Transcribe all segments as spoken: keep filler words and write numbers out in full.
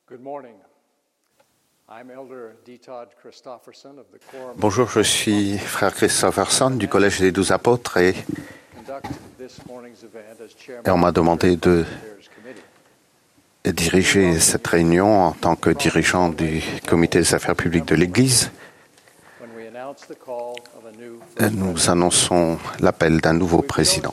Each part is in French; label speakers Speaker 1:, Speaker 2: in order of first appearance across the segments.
Speaker 1: Bonjour, je suis frère Christopherson du Collège des Douze Apôtres et, et on m'a demandé de diriger cette réunion en tant que dirigeant du Comité des Affaires publiques de l'Église. Nous annonçons l'appel d'un nouveau président.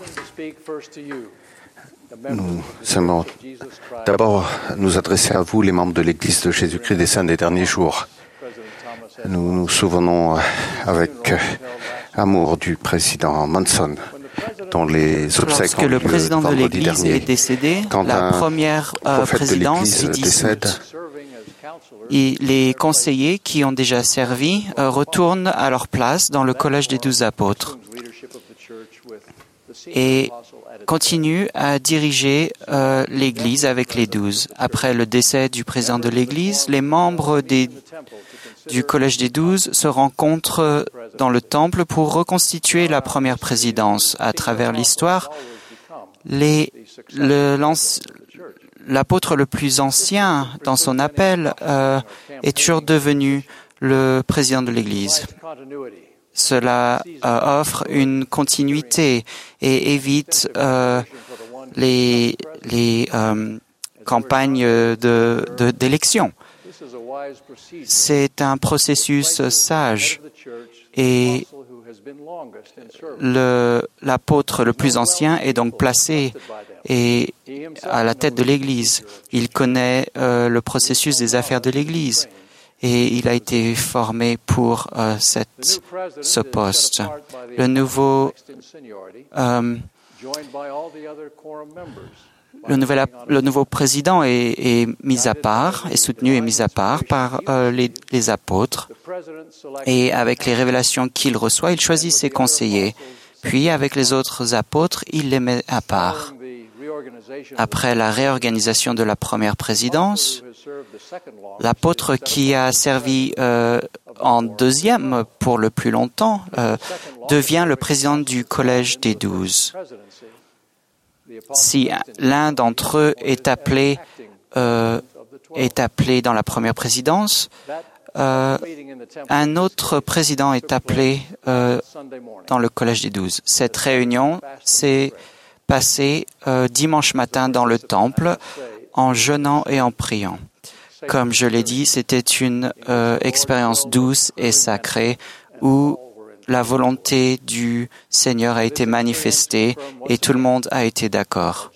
Speaker 1: Nous aimons d'abord nous adresser à vous, les membres de l'Église de Jésus-Christ des Saints des derniers jours. Nous nous souvenons avec amour du président Monson, dont les obsèques
Speaker 2: Lorsque le président de l'Église est décédé, la première euh, présidence est dissoute. Et les conseillers qui ont déjà servi euh, retournent à leur place dans le Collège des Douze Apôtres et continuent à diriger euh, l'Église avec les douze. Après le décès du président de l'Église, les membres des, du Collège des Douze se rencontrent dans le temple pour reconstituer la première présidence. À travers l'histoire, les, le, l'apôtre le plus ancien dans son appel euh, est toujours devenu le président de l'Église. Cela euh, offre une continuité et évite euh, les, les euh, campagnes de, de, d'élection. C'est un processus sage et le, l'apôtre le plus ancien est donc placé et à la tête de l'Église. Il connaît euh, le processus des affaires de l'Église. Et il a été formé pour euh, cette, ce poste. Le nouveau, euh, le, nouvel, le nouveau président est, est mis à part, est soutenu et mis à part par euh, les, les apôtres. Et avec les révélations qu'il reçoit, il choisit ses conseillers. Puis, avec les autres apôtres, il les met à part. Après la réorganisation de la première présidence, l'apôtre qui a servi euh, en deuxième pour le plus longtemps euh, devient le président du Collège des Douze. Si l'un d'entre eux est appelé, euh, est appelé dans la première présidence, euh, un autre président est appelé euh, dans le Collège des Douze. Cette réunion s'est passée euh, dimanche matin dans le temple en jeûnant et en priant. Comme je l'ai dit, c'était une euh, expérience douce et sacrée où la volonté du Seigneur a été manifestée et tout le monde a été d'accord.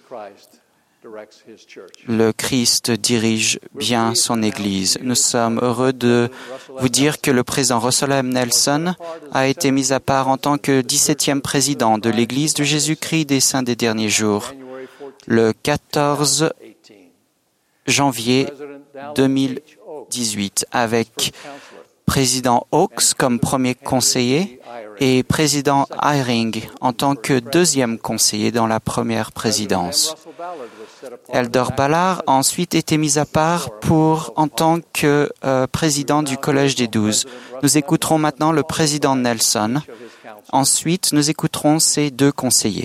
Speaker 2: Le Christ dirige bien son Église. Nous sommes heureux de vous dire que le président Russell M. Nelson a été mis à part en tant que dix-septième président de l'Église de Jésus-Christ des Saints des derniers jours, le quatorze janvier deux mille dix-huit, avec président Hawkes comme premier conseiller et président Eyring en tant que deuxième conseiller dans la première présidence. Elder Ballard a ensuite été mis à part pour en tant que euh, président du Collège des Douze. Nous écouterons maintenant le président Nelson. Ensuite, nous écouterons ses deux conseillers.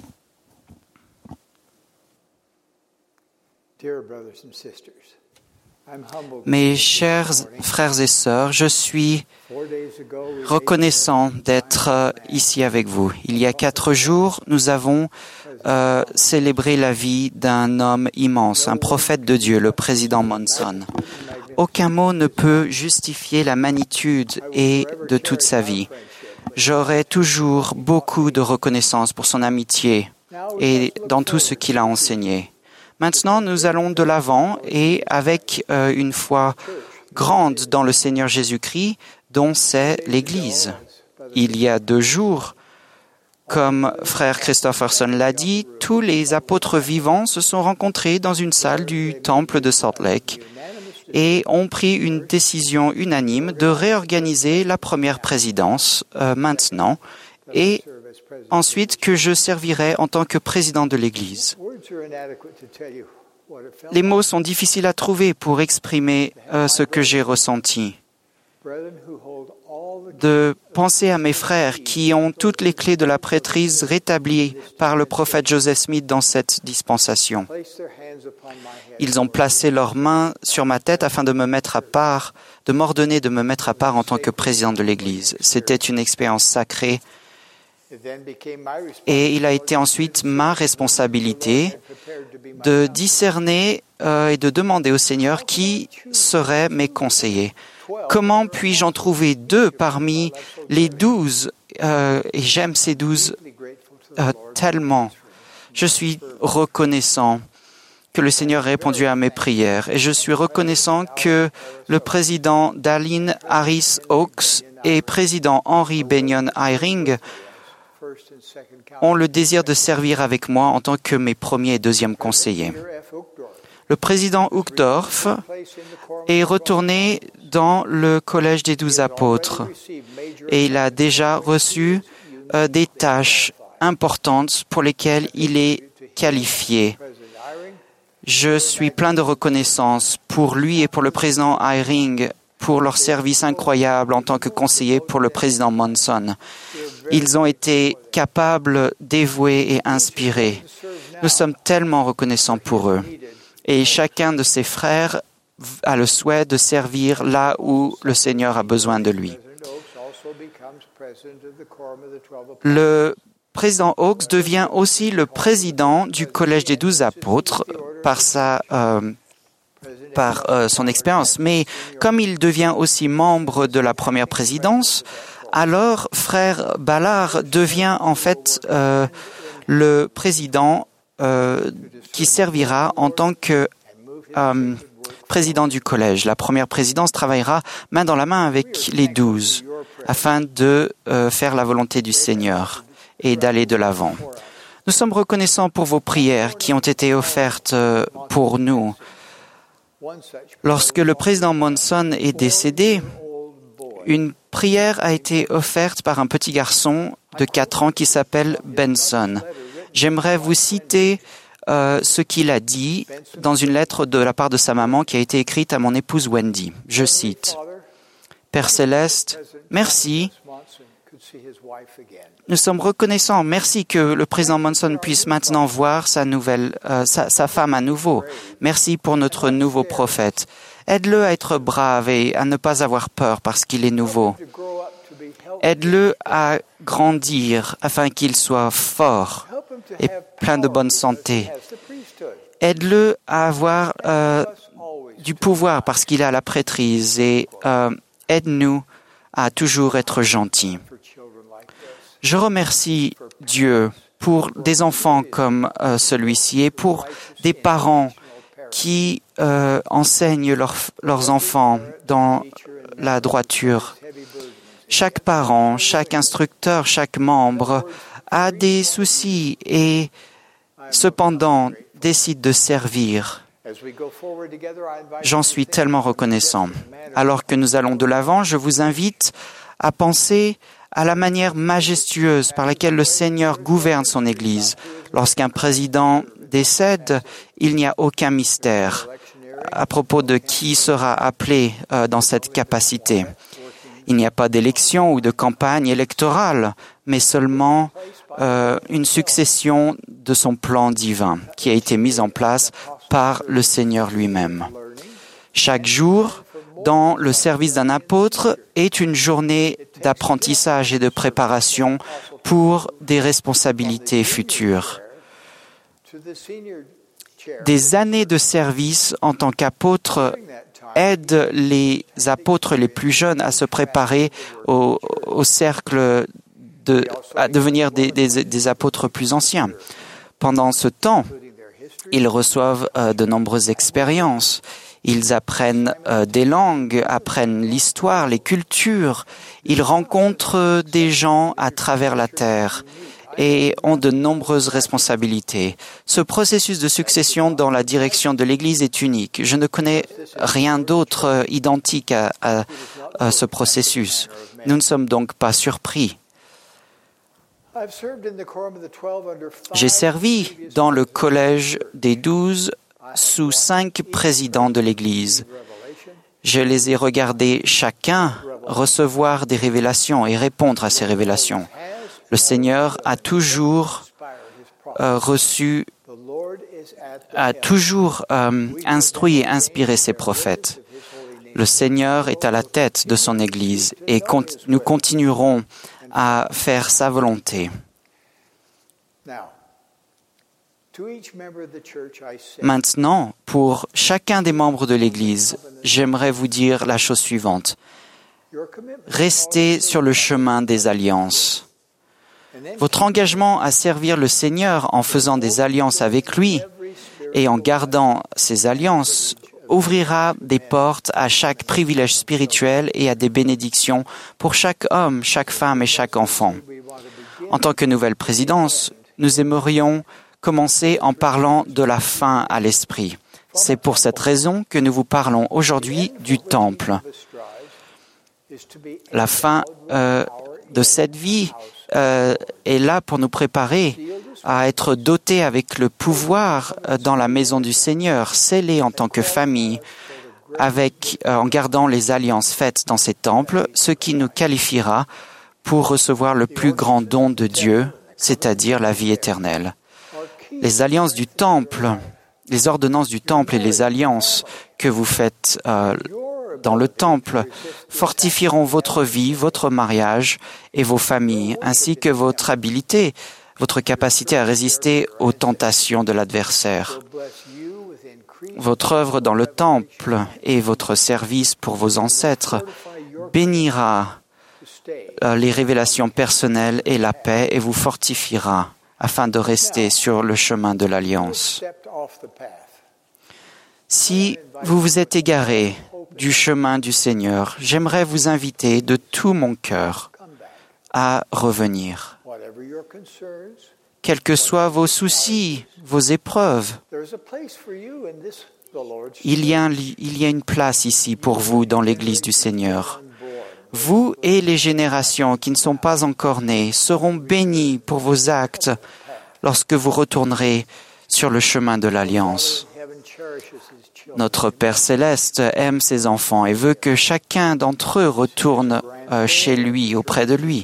Speaker 2: Mes chers frères et sœurs, je suis reconnaissant d'être ici avec vous. Il y a quatre jours, nous avons euh, célébré la vie d'un homme immense, un prophète de Dieu, le président Monson. Aucun mot ne peut justifier la magnitude et de toute sa vie. J'aurai toujours beaucoup de reconnaissance pour son amitié et dans tout ce qu'il a enseigné. Maintenant, nous allons de l'avant et avec euh, une foi grande dans le Seigneur Jésus-Christ, dont c'est l'Église. Il y a deux jours, comme frère Christopherson l'a dit, tous les apôtres vivants se sont rencontrés dans une salle du temple de Salt Lake et ont pris une décision unanime de réorganiser la première présidence euh, maintenant et ensuite que je servirai en tant que président de l'Église. Les mots sont difficiles à trouver pour exprimer euh, ce que j'ai ressenti. de penser à mes frères qui ont toutes les clés de la prêtrise rétablies par le prophète Joseph Smith dans cette dispensation. Ils ont placé leurs mains sur ma tête afin de me mettre à part, de m'ordonner de me mettre à part en tant que président de l'Église. C'était une expérience sacrée et il a été ensuite ma responsabilité de discerner euh, et de demander au Seigneur qui seraient mes conseillers. Comment puis-je en trouver deux parmi les douze euh, et j'aime ces douze euh, tellement. Je suis reconnaissant que le Seigneur ait répondu à mes prières et je suis reconnaissant que le président Dallin Harris Oaks et président Henry Benyon Eyring ont le désir de servir avec moi en tant que mes premiers et deuxièmes conseillers. Le président Uchtdorf est retourné dans le collège des douze apôtres et il a déjà reçu euh, des tâches importantes pour lesquelles il est qualifié. Je suis plein de reconnaissance pour lui et pour le président Eyring pour leur service incroyable en tant que conseiller pour le président Monson. Ils ont été capables, dévoués et inspirés. Nous sommes tellement reconnaissants pour eux. Et chacun de ses frères a le souhait de servir là où le Seigneur a besoin de lui. Le président Oaks devient aussi le président du Collège des douze apôtres par sa, euh, par euh, son expérience. Mais comme il devient aussi membre de la première présidence, alors frère Ballard devient en fait euh, le président euh, qui servira en tant que euh, président du collège. La première présidence travaillera main dans la main avec les douze afin de euh, faire la volonté du Seigneur et d'aller de l'avant. Nous sommes reconnaissants pour vos prières qui ont été offertes euh, pour nous. Lorsque le président Monson est décédé, une prière a été offerte par un petit garçon de quatre ans qui s'appelle Benson. J'aimerais vous citer euh, ce qu'il a dit dans une lettre de la part de sa maman qui a été écrite à mon épouse Wendy. Je cite, « Père Céleste, merci. Nous sommes reconnaissants. Merci que le président Monson puisse maintenant voir sa, nouvelle, euh, sa, sa femme à nouveau. Merci pour notre nouveau prophète. Aide-le à être brave et à ne pas avoir peur parce qu'il est nouveau. Aide-le à grandir afin qu'il soit fort et plein de bonne santé. Aide-le à avoir euh, du pouvoir parce qu'il a la prêtrise et euh, aide-nous à toujours être gentils. Je remercie Dieu pour des enfants comme euh, celui-ci et pour des parents qui euh, enseignent leur, leurs enfants dans la droiture. Chaque parent, chaque instructeur, chaque membre a des soucis et cependant décide de servir. J'en suis tellement reconnaissant. Alors que nous allons de l'avant, je vous invite à penser à la manière majestueuse par laquelle le Seigneur gouverne son Église. Lorsqu'un président décède, il n'y a aucun mystère à propos de qui sera appelé euh, dans cette capacité. Il n'y a pas d'élection ou de campagne électorale, mais seulement euh, une succession de son plan divin qui a été mise en place par le Seigneur lui-même. Chaque jour, dans le service d'un apôtre, est une journée d'apprentissage et de préparation pour des responsabilités futures. Des années de service en tant qu'apôtre aident les apôtres les plus jeunes à se préparer au, au cercle, de, à devenir des, des, des apôtres plus anciens. Pendant ce temps, ils reçoivent euh, de nombreuses expériences. Ils apprennent euh, des langues, apprennent l'histoire, les cultures. Ils rencontrent des gens à travers la terre et ont de nombreuses responsabilités. Ce processus de succession dans la direction de l'Église est unique. Je ne connais rien d'autre euh, identique à, à, à ce processus. Nous ne sommes donc pas surpris. J'ai servi dans le collège des douze sous cinq présidents de l'Église Je les ai regardés chacun recevoir des révélations et répondre à ces révélations. Le Seigneur a toujours euh, reçu, a toujours euh, instruit et inspiré ses prophètes. Le Seigneur est à la tête de son Église et cont- nous continuerons à faire sa volonté. Maintenant, pour chacun des membres de l'Église, j'aimerais vous dire la chose suivante. Restez sur le chemin des alliances. Votre engagement à servir le Seigneur en faisant des alliances avec lui et en gardant ces alliances ouvrira des portes à chaque privilège spirituel et à des bénédictions pour chaque homme, chaque femme et chaque enfant. En tant que nouvelle présidence, nous aimerions commencer en parlant de la fin à l'esprit. C'est pour cette raison que nous vous parlons aujourd'hui du temple. La fin euh, de cette vie euh, est là pour nous préparer à être dotés avec le pouvoir euh, dans la maison du Seigneur, scellés en tant que famille, avec, euh, en gardant les alliances faites dans ces temples, ce qui nous qualifiera pour recevoir le plus grand don de Dieu, c'est-à-dire la vie éternelle. Les alliances du temple, les ordonnances du temple et les alliances que vous faites euh, dans le temple fortifieront votre vie, votre mariage et vos familles, ainsi que votre habilité, votre capacité à résister aux tentations de l'adversaire. Votre œuvre dans le temple et votre service pour vos ancêtres bénira euh, les révélations personnelles et la paix et vous fortifiera afin de rester sur le chemin de l'Alliance. Si vous vous êtes égaré du chemin du Seigneur, j'aimerais vous inviter de tout mon cœur à revenir. Quels que soient vos soucis, vos épreuves, il y a, un, il y a une place ici pour vous dans l'Église du Seigneur. Vous et les générations qui ne sont pas encore nées seront bénis pour vos actes lorsque vous retournerez sur le chemin de l'Alliance. Notre Père céleste aime ses enfants et veut que chacun d'entre eux retourne euh, chez lui, auprès de lui.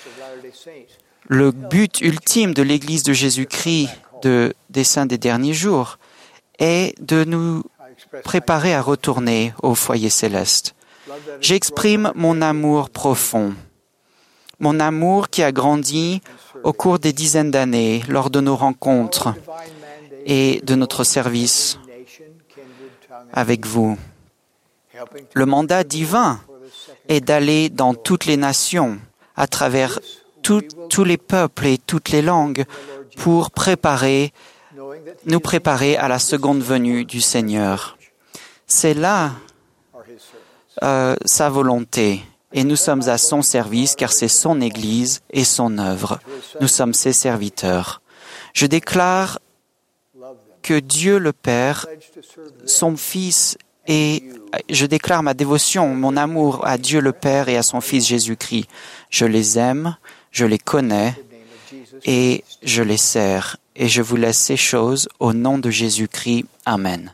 Speaker 2: Le but ultime de l'Église de Jésus-Christ de, des Saints des derniers jours est de nous préparer à retourner au foyer céleste. J'exprime mon amour profond, mon amour qui a grandi au cours des dizaines d'années lors de nos rencontres et de notre service avec vous. Le mandat divin est d'aller dans toutes les nations, à travers tout, tous les peuples et toutes les langues, pour préparer, nous préparer à la seconde venue du Seigneur. C'est là euh, sa volonté, et nous sommes à son service, car c'est son Église et son œuvre. Nous sommes ses serviteurs. Je déclare que Dieu le Père, son Fils, et je déclare ma dévotion, mon amour à Dieu le Père et à son Fils Jésus-Christ. Je les aime, je les connais et je les sers. Et je vous laisse ces choses au nom de Jésus-Christ. Amen.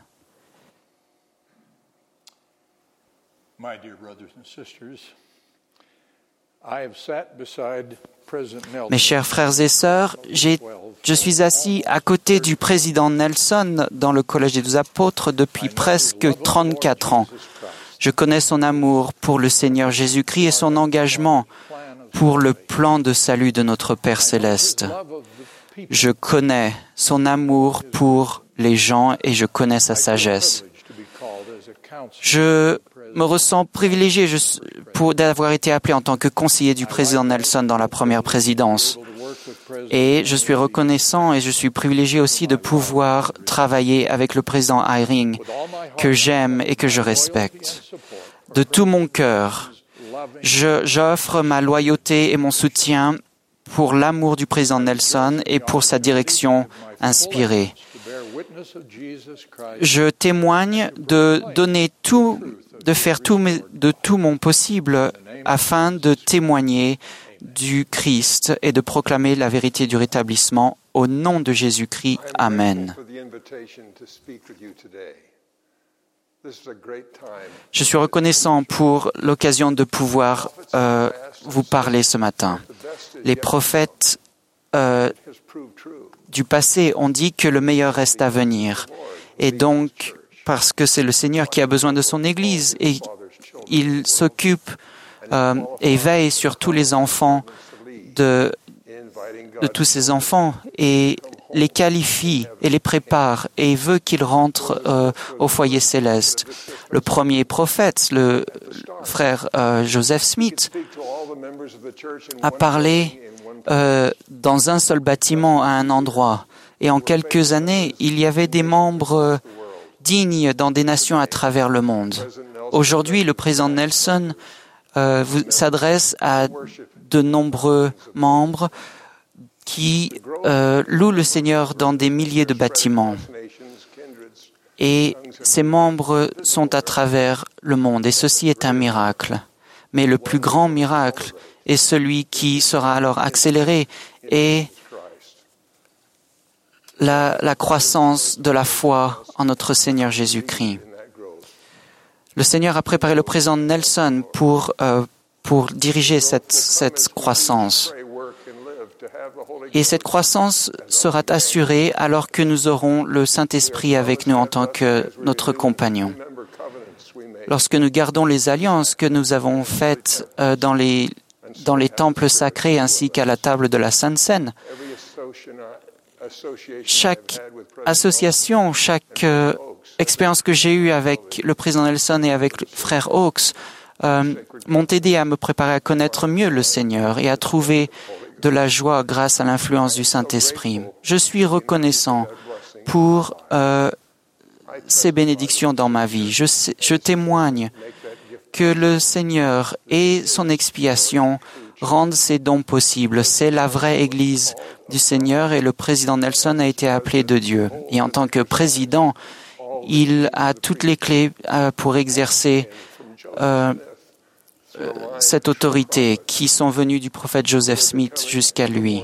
Speaker 2: Mes chers frères et sœurs, j'ai, je suis assis à côté du président Nelson dans le Collège des Douze Apôtres depuis presque trente-quatre ans. Je connais son amour pour le Seigneur Jésus-Christ et son engagement pour le plan de salut de notre Père céleste. Je connais son amour pour les gens et je connais sa sagesse. Je me ressens privilégié pour d'avoir été appelé en tant que conseiller du président Nelson dans la première présidence. Et je suis reconnaissant et je suis privilégié aussi de pouvoir travailler avec le président Eyring, que j'aime et que je respecte. De tout mon cœur, je, j'offre ma loyauté et mon soutien pour l'amour du président Nelson et pour sa direction inspirée. Je témoigne de donner tout, de faire tout, de tout mon possible afin de témoigner du Christ et de proclamer la vérité du rétablissement au nom de Jésus-Christ. Amen. Je suis reconnaissant pour l'occasion de pouvoir euh, vous parler ce matin. Les prophètes euh, du passé ont dit que le meilleur reste à venir. Et donc, parce que c'est le Seigneur qui a besoin de son Église et il s'occupe euh, et veille sur tous les enfants de, de tous ces enfants et les qualifie et les prépare et veut qu'ils rentrent euh, au foyer céleste. Le premier prophète, le frère euh, Joseph Smith, a parlé euh, dans un seul bâtiment à un endroit. Et en quelques années, il y avait des membres dignes dans des nations à travers le monde. Aujourd'hui, le président Nelson euh, vous, s'adresse à de nombreux membres qui euh, louent le Seigneur dans des milliers de bâtiments. Et ces membres sont à travers le monde. Et ceci est un miracle. Mais le plus grand miracle est celui qui sera alors accéléré et la, la croissance de la foi en notre Seigneur Jésus-Christ. Le Seigneur a préparé le président Nelson pour, euh, pour diriger cette, cette croissance. Et cette croissance sera assurée alors que nous aurons le Saint-Esprit avec nous en tant que notre compagnon. Lorsque nous gardons les alliances que nous avons faites euh, dans les, dans les temples sacrés ainsi qu'à la table de la Sainte Seine, chaque association, chaque euh, expérience que j'ai eue avec le président Nelson et avec le frère Hawks euh, m'ont aidé à me préparer à connaître mieux le Seigneur et à trouver de la joie grâce à l'influence du Saint-Esprit. Je suis reconnaissant pour euh, ces bénédictions dans ma vie. Je, sais, je témoigne que le Seigneur et son expiation rendent ces dons possibles. C'est la vraie Église du Seigneur et le président Nelson a été appelé de Dieu. Et en tant que président, il a toutes les clés euh, pour exercer euh, cette autorité qui sont venues du prophète Joseph Smith jusqu'à lui.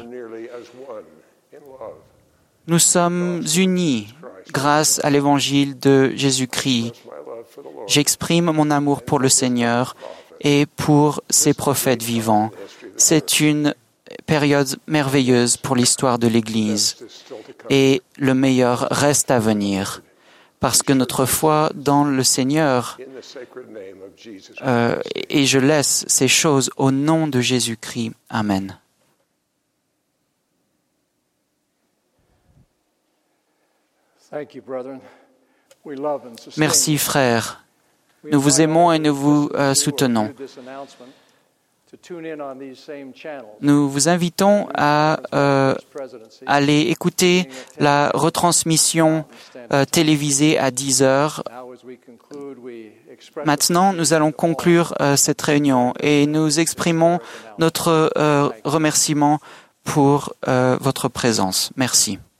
Speaker 2: Nous sommes unis grâce à l'évangile de Jésus-Christ. J'exprime mon amour pour le Seigneur et pour ses prophètes vivants. C'est une période merveilleuse pour l'histoire de l'Église et le meilleur reste à venir. Parce que notre foi dans le Seigneur, euh, et je laisse ces choses au nom de Jésus-Christ. Amen. Merci, frères. Nous vous aimons et nous vous euh, soutenons. Nous vous invitons à euh, aller écouter la retransmission euh, télévisée à dix heures. Maintenant, nous allons conclure euh, cette réunion et nous exprimons notre euh, remerciement pour euh, votre présence. Merci.